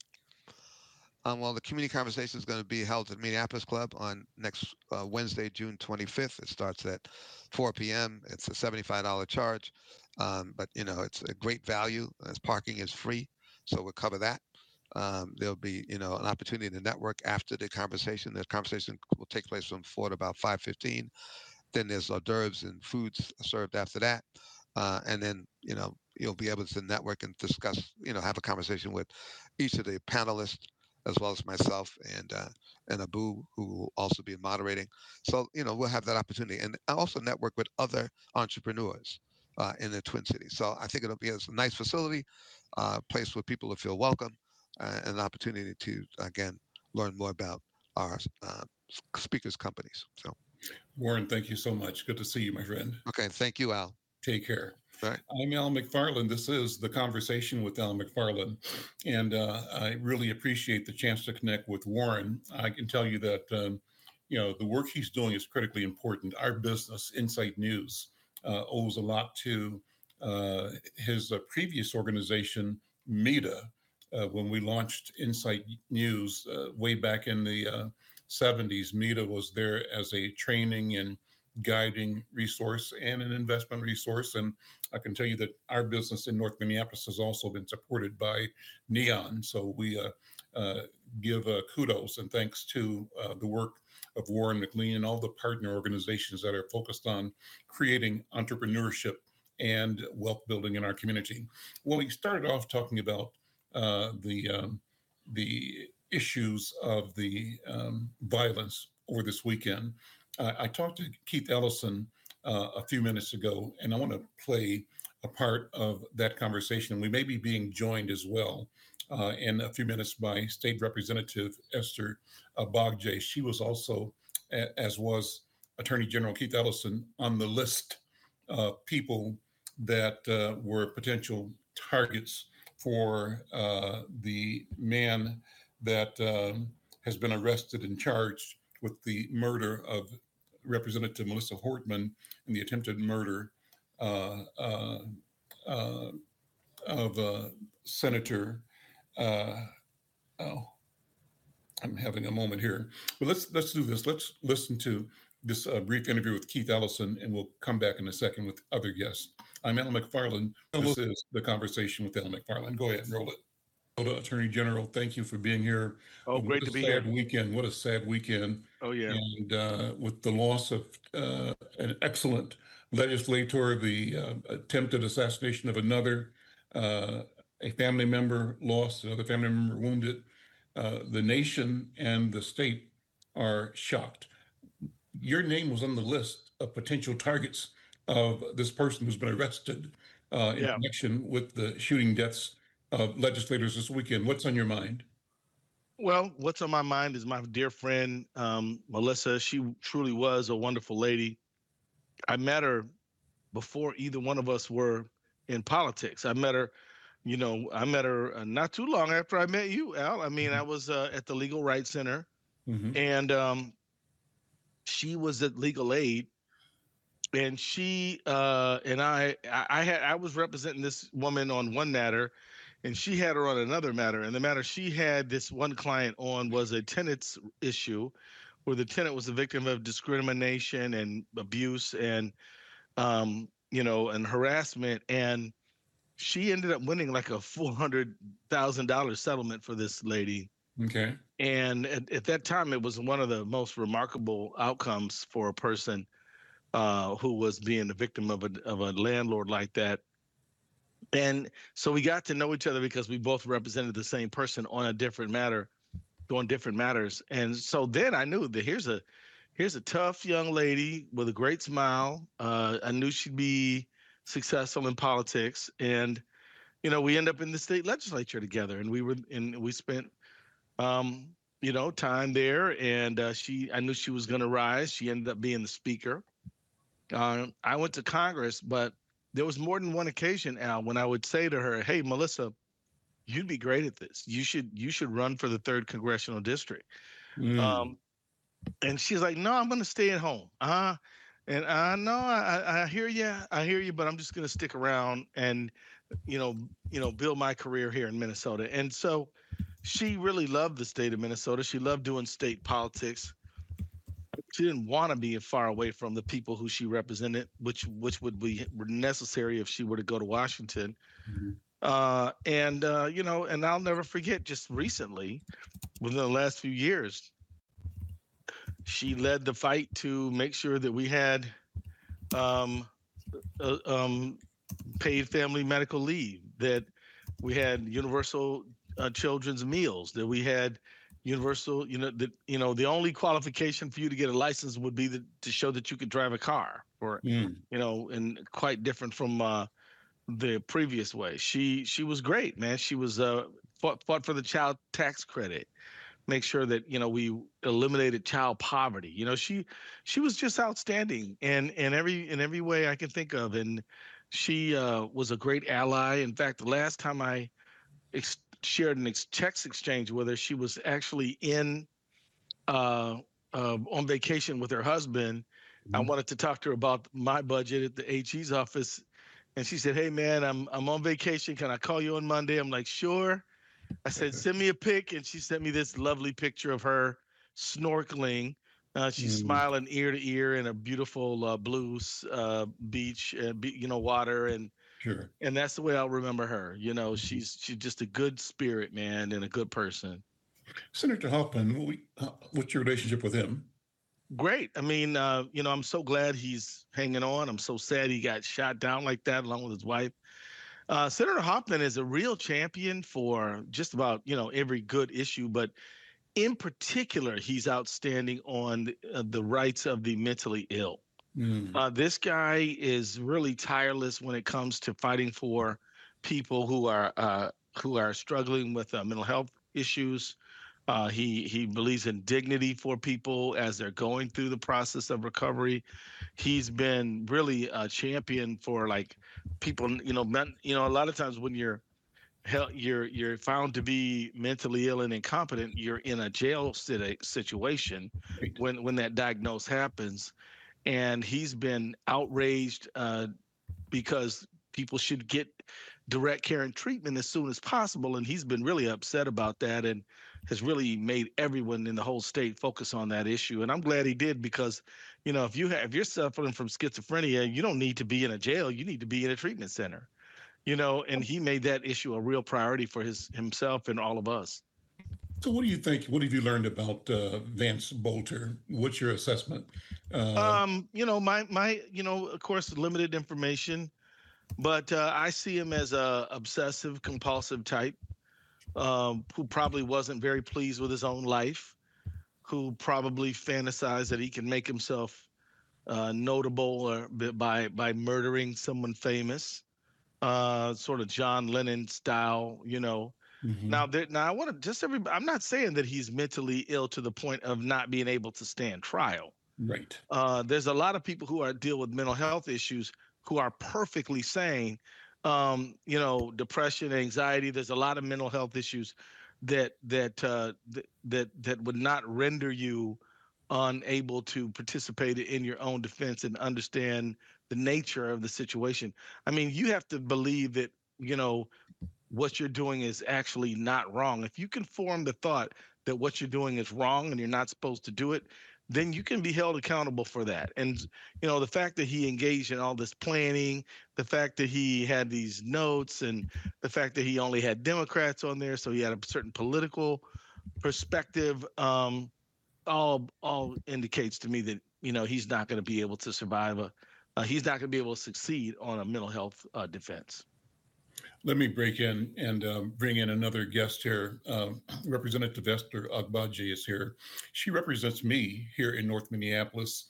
Well, the community conversation is going to be held at Minneapolis Club on next Wednesday, June 25th. It starts at 4 p.m. It's a $75 charge, but it's a great value as parking is free, so we'll cover that. There'll be an opportunity to network after the conversation. The conversation will take place from 4 to about 5:15. Then there's hors d'oeuvres and foods served after that, and then you'll be able to network and discuss, have a conversation with each of the panelists, as well as myself and Abu, who will also be moderating. So, we'll have that opportunity, and also network with other entrepreneurs in the Twin Cities. So I think it'll be a nice facility, place where people will feel welcome, and an opportunity to, again, learn more about our speakers' companies. So, Warren, thank you so much. Good to see you, my friend. Okay, thank you, Al. Take care. Right. I'm Al McFarland. This is The Conversation with Al McFarland, and I really appreciate the chance to connect with Warren. I can tell you that, the work he's doing is critically important. Our business, Insight News, owes a lot to his previous organization, MEDA, when we launched Insight News way back in the 70s. MEDA was there as a training and guiding resource and an investment resource. And I can tell you that our business in North Minneapolis has also been supported by Neon. So we give kudos and thanks to the work of Warren McLean and all the partner organizations that are focused on creating entrepreneurship and wealth building in our community. Well, he started off talking about the issues of the violence over this weekend. I talked to Keith Ellison a few minutes ago, and I want to play a part of that conversation. We may be being joined as well in a few minutes by State Representative Esther Bogday. She was also, as was Attorney General Keith Ellison, on the list of people that were potential targets for the man that has been arrested and charged with the murder of Representative Melissa Hortman and the attempted murder uh, uh, uh, of Senator. Oh, I'm having a moment here. But let's do this. Let's listen to this brief interview with Keith Ellison, and we'll come back in a second with other guests. I'm Al McFarland. This is The Conversation with Al McFarland. Go ahead and roll it. Attorney General, thank you for being here. Oh, great to be here. Weekend. What a sad weekend. Oh, yeah. And with the loss of an excellent legislator, the attempted assassination of another, a family member lost, another family member wounded. The nation and the state are shocked. Your name was on the list of potential targets of this person who's been arrested in connection with the shooting deaths of legislators this weekend. What's on your mind? Well, what's on my mind is my dear friend, Melissa. She truly was a wonderful lady. I met her before either one of us were in politics. I met her not too long after I met you, Al. I mean, I was at the Legal Rights Center, and she was at Legal Aid, and she and I was representing this woman on one matter, and she had her on another matter. And the matter she had this one client on was a tenant's issue, where the tenant was a victim of discrimination and abuse and and harassment, and she ended up winning like a $400,000 settlement for this lady. Okay. And at that time, it was one of the most remarkable outcomes for a person who was being the victim of a landlord like that. And so we got to know each other because we both represented the same person on a different matter, on different matters. And so then I knew that here's a tough young lady with a great smile. I knew she'd be successful in politics, and we end up in the state legislature together, and we spent time there, and I knew she was going to rise. She ended up being the speaker. I went to Congress, but there was more than one occasion, Al, when I would say to her, "Hey, Melissa, you'd be great at this. You should run for the 3rd congressional district." And she's like, "No, I'm going to stay at home." And no, I hear you, but I'm just going to stick around and, build my career here in Minnesota. And so she really loved the state of Minnesota. She loved doing state politics. She didn't want to be far away from the people who she represented, which would be necessary if she were to go to Washington. And I'll never forget, just recently, within the last few years, she led the fight to make sure that we had paid family medical leave, that we had universal children's meals, that we had universal, the only qualification for you to get a license would be to show that you could drive a car, and quite different from the previous way. She was great, man. She was fought for the child tax credit, make sure that we eliminated child poverty. She was just outstanding in every way I can think of, and she was a great ally. In fact, the last time I shared an checks exchange with her, she was actually on vacation with her husband. I wanted to talk to her about my budget at the AG's office, and she said, "Hey man, I'm on vacation. Can I call you on Monday?" I'm like, "Sure." I said, "Send me a pic," and she sent me this lovely picture of her snorkeling. She's smiling ear to ear in a beautiful blue beach, water, and sure. And that's the way I'll remember her. She's just a good spirit, man, and a good person. Senator Hoffman, what's your relationship with him? Great. I mean, I'm so glad he's hanging on. I'm so sad he got shot down like that, along with his wife. Senator Hoffman is a real champion for just about, every good issue, but in particular, he's outstanding on the rights of the mentally ill. This guy is really tireless when it comes to fighting for people who are struggling with mental health issues. He believes in dignity for people as they're going through the process of recovery. He's been really a champion for people. A lot of times when you're found to be mentally ill and incompetent, you're in a jail situation when that diagnosis happens. And he's been outraged because people should get direct care and treatment as soon as possible. And he's been really upset about that and has really made everyone in the whole state focus on that issue. And I'm glad he did, because, if you're suffering from schizophrenia, you don't need to be in a jail. You need to be in a treatment center, and he made that issue a real priority for himself and all of us. So what do you think? What have you learned about Vance Bolter? What's your assessment? Of course, limited information, but I see him as a obsessive compulsive type, who probably wasn't very pleased with his own life, who probably fantasized that he can make himself notable or by murdering someone famous, sort of John Lennon style, Mm-hmm. Now I want to I'm not saying that he's mentally ill to the point of not being able to stand trial. Right. There's a lot of people who deal with mental health issues who are perfectly sane. Depression, anxiety. There's a lot of mental health issues that would not render you unable to participate in your own defense and understand the nature of the situation. I mean, you have to believe that what you're doing is actually not wrong. If you can form the thought that what you're doing is wrong and you're not supposed to do it, then you can be held accountable for that. And, the fact that he engaged in all this planning, the fact that he had these notes, and the fact that he only had Democrats on there, so he had a certain political perspective, all indicates to me that, he's not going to be able to survive he's not going to be able to succeed on a mental health defense. Let me break in and bring in another guest here. Representative Esther Agbaje is here. She represents me here in North Minneapolis,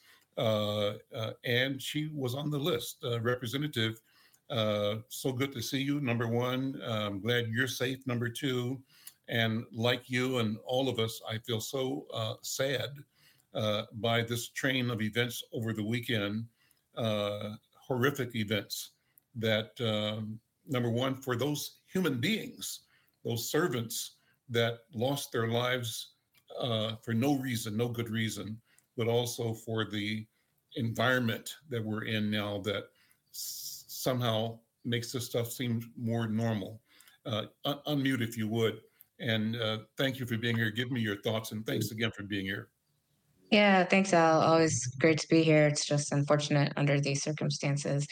and she was on the list. Representative, so good to see you, number one. I'm glad you're safe, number two. And like you and all of us, I feel so sad by this train of events over the weekend, horrific events that number one, for those human beings, those servants that lost their lives for no reason, no good reason, but also for the environment that we're in now that somehow makes this stuff seem more normal. Unmute if you would. And thank you for being here. Give me your thoughts, and thanks again for being here. Yeah, thanks, Al. Always great to be here. It's just unfortunate under these circumstances.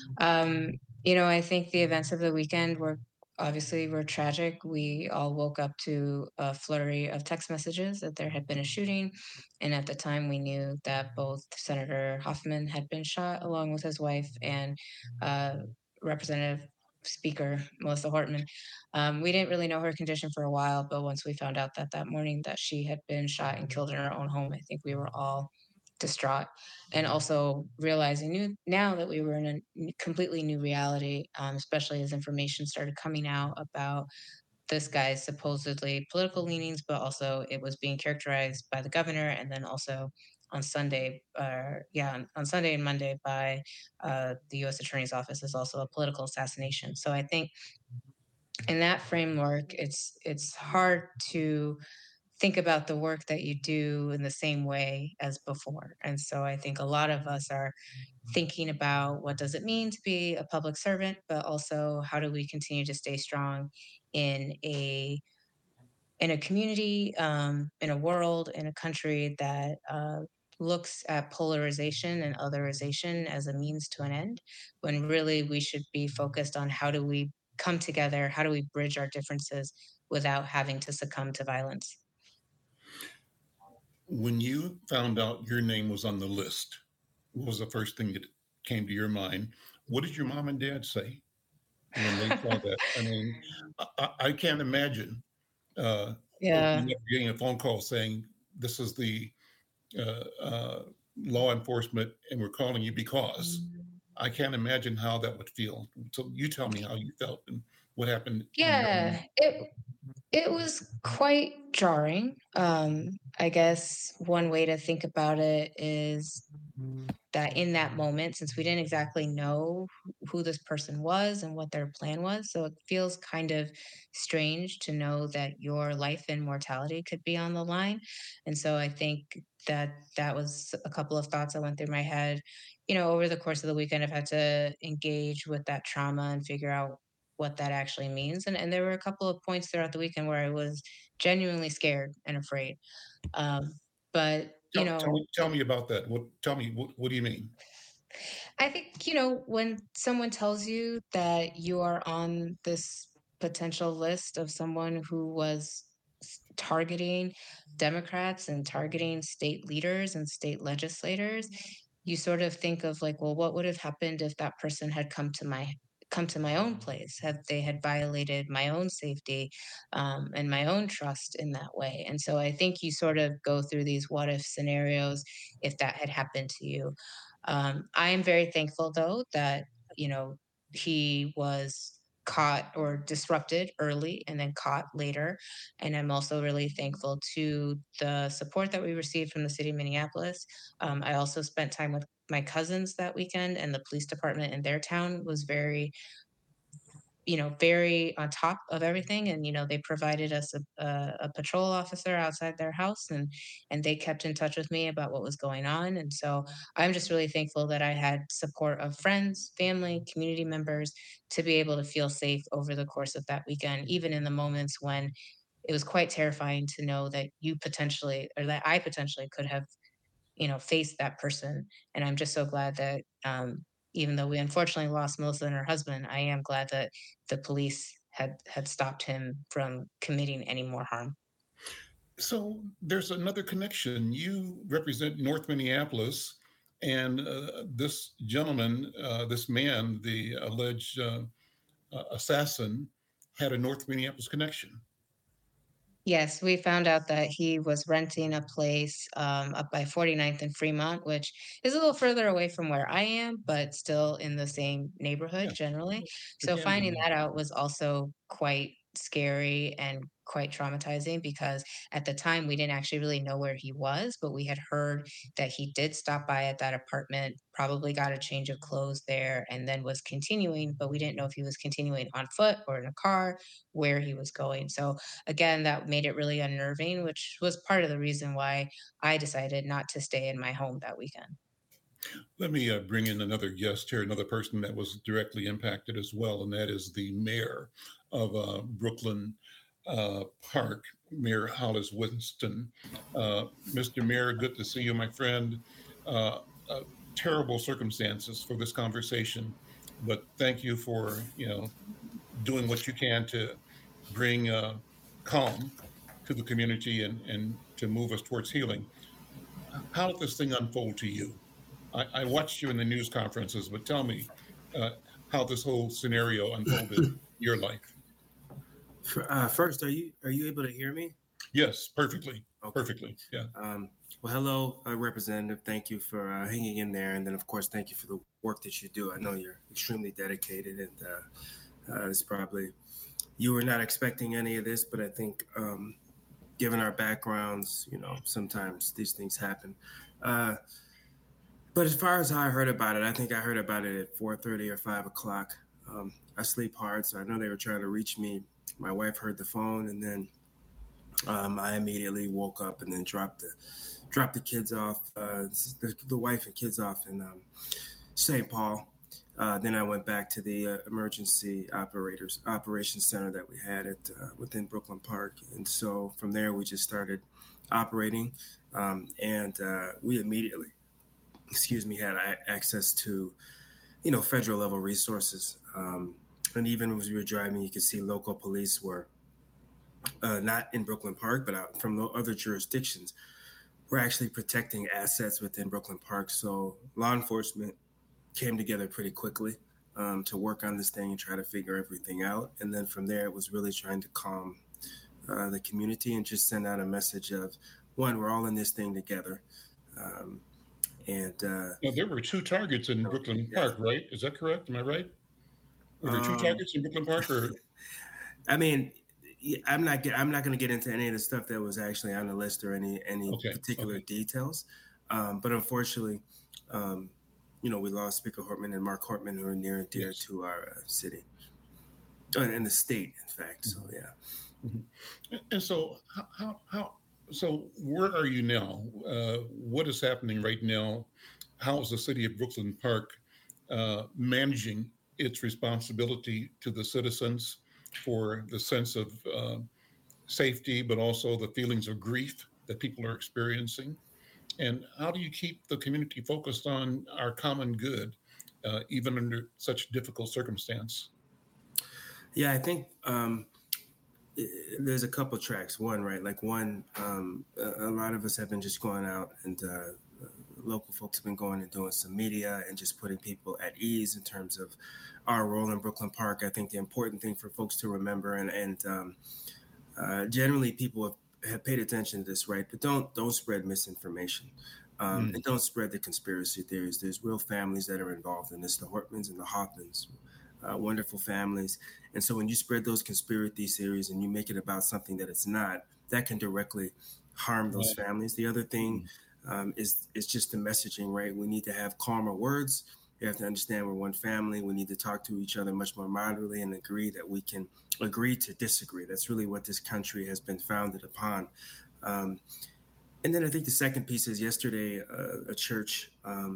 I think the events of the weekend were tragic. We all woke up to a flurry of text messages that there had been a shooting. And at the time, we knew that both Senator Hoffman had been shot along with his wife and Representative Speaker Melissa Hortman. We didn't really know her condition for a while, but once we found out that morning that she had been shot and killed in her own home, I think we were all distraught. And also realizing now that we were in a completely new reality, especially as information started coming out about this guy's supposedly political leanings, but also it was being characterized by the governor, and then also on Sunday, on Sunday and Monday by the U.S. Attorney's Office is also a political assassination. So I think in that framework, it's hard to think about the work that you do in the same way as before. And so I think a lot of us are thinking about what does it mean to be a public servant, but also how do we continue to stay strong in a community, in a world, in a country that looks at polarization and otherization as a means to an end, when really we should be focused on how do we come together, how do we bridge our differences without having to succumb to violence. When you found out your name was on the list, what was the first thing that came to your mind? What did your mom and dad say when they saw that? I mean, I can't imagine getting a phone call saying, this is the law enforcement and we're calling you because. I can't imagine how that would feel. So you tell me how you felt and what happened. Yeah, it was quite jarring. I guess one way to think about it is that in that moment, since we didn't exactly know who this person was and what their plan was, so it feels kind of strange to know that your life and mortality could be on the line. And so I think that was a couple of thoughts that went through my head. Over the course of the weekend, I've had to engage with that trauma and figure out what that actually means. And there were a couple of points throughout the weekend where I was genuinely scared and afraid. Um, but Tell me about that. What do you mean? I think, when someone tells you that you are on this potential list of someone who was targeting Democrats and targeting state leaders and state legislators, you sort of think of like, well, what would have happened if that person had come to my own place, had they had violated my own safety, and my own trust in that way. And so I think you sort of go through these what if scenarios if that had happened to you. I am very thankful, though, that he was caught or disrupted early and then caught later. And I'm also really thankful to the support that we received from the city of Minneapolis. I also spent time with my cousins that weekend, and the police department in their town was very on top of everything. And, they provided us a patrol officer outside their house, and they kept in touch with me about what was going on. And so I'm just really thankful that I had support of friends, family, community members to be able to feel safe over the course of that weekend, even in the moments when it was quite terrifying to know that you potentially, or that I potentially could have face that person. And I'm just so glad that, even though we unfortunately lost Melissa and her husband, I am glad that the police had stopped him from committing any more harm. So there's another connection. You represent North Minneapolis, and this gentleman, this man, the alleged assassin, had a North Minneapolis connection. Yes, we found out that he was renting a place up by 49th and Fremont, which is a little further away from where I am, but still in the same neighborhood Yeah, generally. it So can be. finding that out was also quite scary and quite traumatizing, because at the time we didn't actually really know where he was, but we had heard that he did stop by at that apartment, probably got a change of clothes there, and then was continuing, but we didn't know if he was continuing on foot or in a car, where he was going. So again, that made it really unnerving, which was part of the reason why I decided not to stay in my home that weekend. Let me bring in another guest here, another person that was directly impacted as well, and that is the mayor of Brooklyn Park, Mayor Hollis Winston. Mr. Mayor, good to see you, my friend. Terrible circumstances for this conversation, but thank you for doing what you can to bring calm to the community and to move us towards healing. How did this thing unfold to you? I watched you in the news conferences, but tell me how this whole scenario unfolded in your life. First, are you able to hear me? Yes, perfectly. Okay. Perfectly. Yeah. Well, hello, Representative. Thank you for hanging in there, and then of course, thank you for the work that you do. I know you're extremely dedicated, and it's probably you were not expecting any of this, but I think given our backgrounds, sometimes these things happen. But as far as how I heard about it, I think I heard about it at 4:30 or 5 o'clock. I sleep hard, so I know they were trying to reach me. My wife heard the phone, and then I immediately woke up and then dropped the kids off, the wife and kids off in St. Paul. Then I went back to the emergency operations center that we had within Brooklyn Park. And so from there, we just started operating, and we immediately, had access to, federal level resources. And even as we were driving, you could see local police were not in Brooklyn Park, but out from other jurisdictions. We're actually protecting assets within Brooklyn Park. So law enforcement came together pretty quickly to work on this thing and try to figure everything out. And then from there, it was really trying to calm the community and just send out a message of, one, we're all in this thing together. Now, there were two targets in Brooklyn Park, right? Is that correct? Am I right? Were there two targets in Brooklyn Park? Or? I mean, I'm not going to get into any of the stuff that was actually on the list or any particular details. But unfortunately, we lost Speaker Hortman and Mark Hortman, who are near and dear to our city and the state, in fact. So, yeah. Mm-hmm. And so so where are you now? What is happening right now? How is the city of Brooklyn Park managing its responsibility to the citizens for the sense of safety, but also the feelings of grief that people are experiencing? And how do you keep the community focused on our common good, even under such difficult circumstance? Yeah, I think there's a couple tracks. One, right? Like one, a lot of us have been just going out and local folks have been going and doing some media and just putting people at ease in terms of our role in Brooklyn Park. I think the important thing for folks to remember, and generally people have paid attention to this, right? But don't spread misinformation. And don't spread the conspiracy theories. There's real families that are involved in this, the Hortmans and the Hoffmans, wonderful families. And so when you spread those conspiracy theories and you make it about something that it's not, that can directly harm those families. The other thing is just the messaging, right? We need to have calmer words. We have to understand we're one family. We need to talk to each other much more moderately and agree that we can agree to disagree. That's really what this country has been founded upon. And then I think the second piece is yesterday, a church,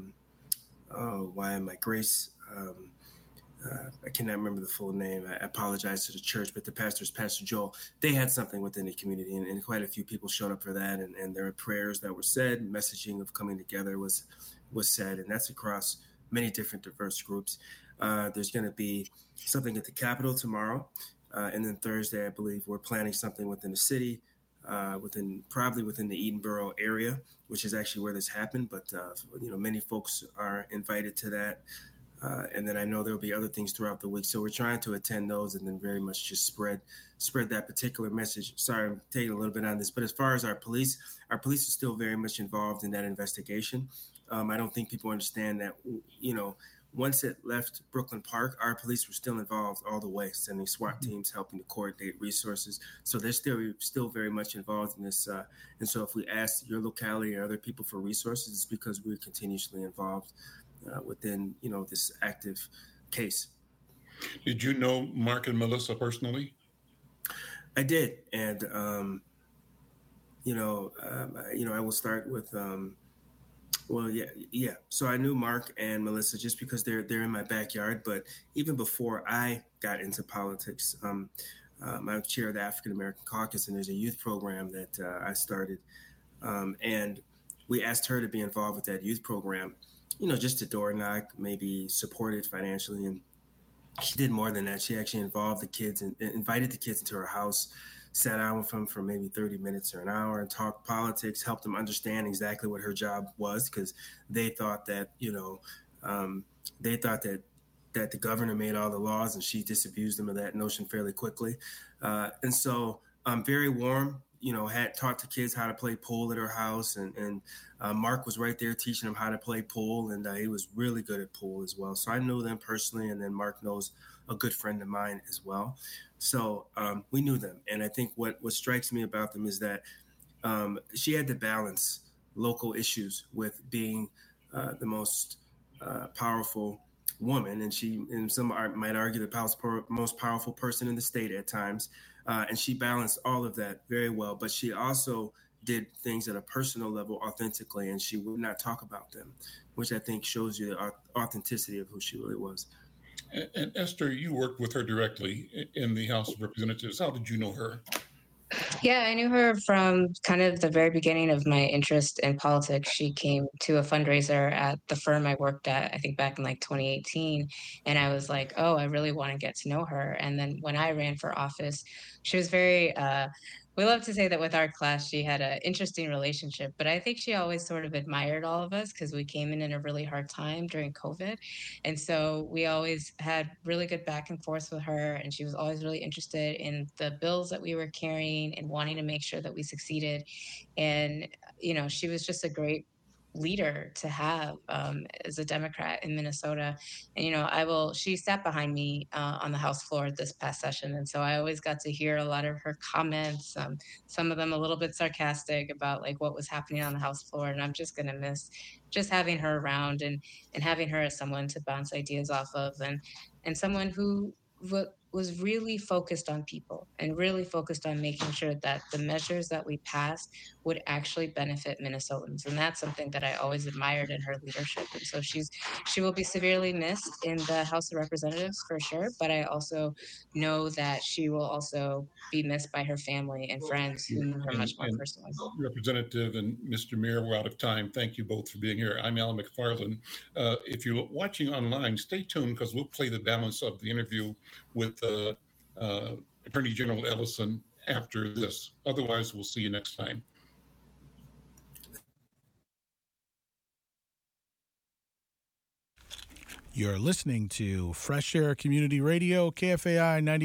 Grace, I cannot remember the full name. I apologize to the church, but the pastor's Pastor Joel, they had something within the community, and quite a few people showed up for that. And there were prayers that were said, messaging of coming together was said, and that's across many different diverse groups. There's going to be something at the Capitol tomorrow. And then Thursday, I believe we're planning something within the city, probably within the Edenboro area, which is actually where this happened. But, many folks are invited to that. And then I know there'll be other things throughout the week. So we're trying to attend those and then very much just spread that particular message. Sorry, I'm taking a little bit on this, but as far as our police are still very much involved in that investigation. I don't think people understand that, once it left Brooklyn Park, our police were still involved all the way, sending SWAT teams, helping to coordinate resources. So they're still very much involved in this. And so if we ask your locality or other people for resources, it's because we're continuously involved within, this active case. Did you know Mark and Melissa personally? I did. And, I will start with, yeah. So I knew Mark and Melissa just because they're in my backyard. But even before I got into politics, I'm chair of the African American Caucus, and there's a youth program that I started. And we asked her to be involved with that youth program, just to door knock, maybe support it financially. And she did more than that. She actually involved the kids and invited the kids into her house, sat down with them for maybe 30 minutes or an hour and talked politics, helped them understand exactly what her job was, because they thought that, that the governor made all the laws and she disabused them of that notion fairly quickly. And so very warm, had taught the kids how to play pool at her house. And Mark was right there teaching them how to play pool. And he was really good at pool as well. So I know them personally. And then Mark knows a good friend of mine as well. So we knew them. And I think what strikes me about them is that she had to balance local issues with being the most powerful woman. And some might argue the most powerful person in the state at times. And she balanced all of that very well. But she also did things at a personal level authentically, and she would not talk about them, which I think shows you the authenticity of who she really was. And Esther, you worked with her directly in the House of Representatives. How did you know her? Yeah, I knew her from kind of the very beginning of my interest in politics. She came to a fundraiser at the firm I worked at, I think back in like 2018. And I was like, oh, I really want to get to know her. And then when I ran for office, she was very, we love to say that with our class, she had an interesting relationship, but I think she always sort of admired all of us because we came in a really hard time during COVID. And so we always had really good back and forth with her. And she was always really interested in the bills that we were carrying and wanting to make sure that we succeeded. And, she was just a great leader to have as a Democrat in Minnesota. And, she sat behind me on the House floor this past session. And so I always got to hear a lot of her comments, some of them a little bit sarcastic about like what was happening on the House floor. And I'm just going to miss just having her around and having her as someone to bounce ideas off of, and someone who was really focused on people and really focused on making sure that the measures that we passed would actually benefit Minnesotans. And that's something that I always admired in her leadership. And so she will be severely missed in the House of Representatives for sure. But I also know that she will also be missed by her family and friends who knew her much more personally. Representative and Mr. Mayor, we're out of time. Thank you both for being here. I'm Al McFarland. If you're watching online, stay tuned because we'll play the balance of the interview with Attorney General Ellison after this. Otherwise, we'll see you next time. You're listening to Fresh Air Community Radio, KFAI 90.